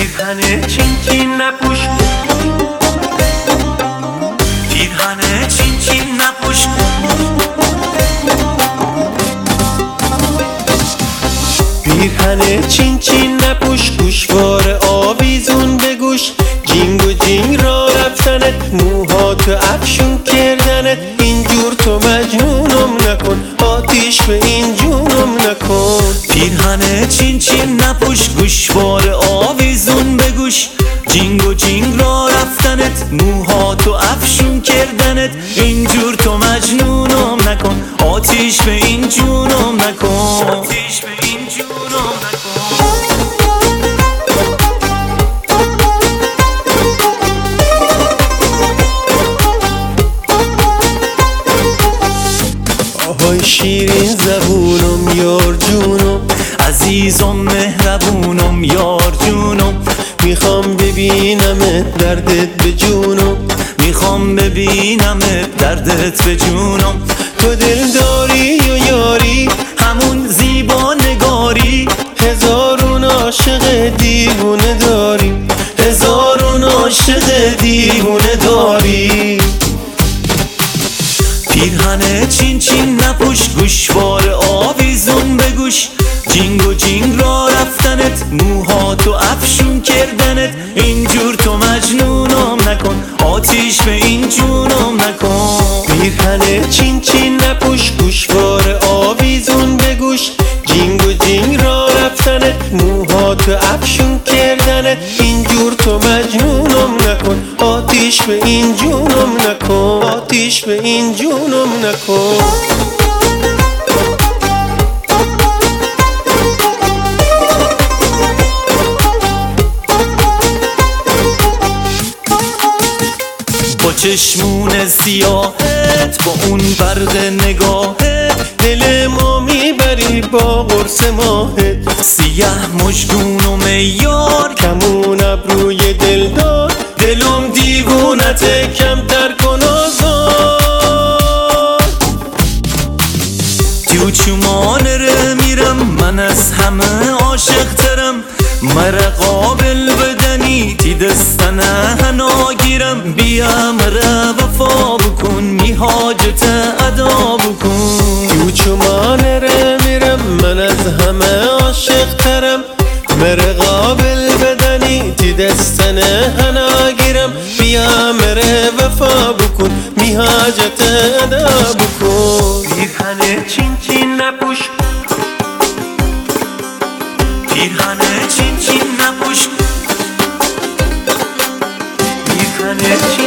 پیرهن چین چین نپوش، پیرهن چین چین نپوش، پیرهن چین چین نپوش، گوشوار آویزون به گوش، جینگ و جینگ را رفتنت، موهاتو افشون کردنت، اینجور تو مجنونم نکن، آتیش به این جونم نکن. پیرهن چین چین نپوش، گوشوار آویزون به گوش، جینگ و جینگ را رفتنت، موهاتو افشون کردنت، اینجور تو مجنونم نکن، آتیش به این جونم نکن، آتیش به این جونم نکن. آهای شیرین زبونم یار جونم، عزیزم مهربونم یار جونم، میخوام ببینمت دردت به جونم، میخوام ببینمت دردت به جونم. تو دل داری و یاری همون زیبا نگاری، هزارون عاشق دیوونه داری، هزارون عاشق دیوونه داری. پیرهن چین چین نپوش، گوشوار آویزون به گوش، جینگ و جینگ را رفتنت، موهاتو افشون کردنت، اینجور تو مجنونم نکن، آتیش به این جونم نکن. پیرهن چین چین نپوش، گوشوار آویزون به گوش، جینگ و جینگ را رفتنت، موهاتو افشون کردنت، اینجور تو مجنونم نکن، آتیش به این جونم نکن، آتیش به این جونم نکن. با چشمون سیاهت، با اون برق نگاهت، دل ما میبری با قرص ماهت، سیاه مشگون و میار، کمون ابروی دلدار، دلم دیوونته کمتر کن آزار. تو چمان ره میرم من از همه عاشق ترم، مرا قابل بدنی تی دستنه هنا گیرم، بیا مرا وفا بکن می حاجت ادا بکن. تو چمان ره میرم من از همه عاشق ترم، مرا قابل بدنی تی دستنه هنا گیرم، بیا مرا وفا بکن می حاجت ادا بکن. پیرهن چین چین نپوش، پیرهن چین چین نپوش، پیرهن چین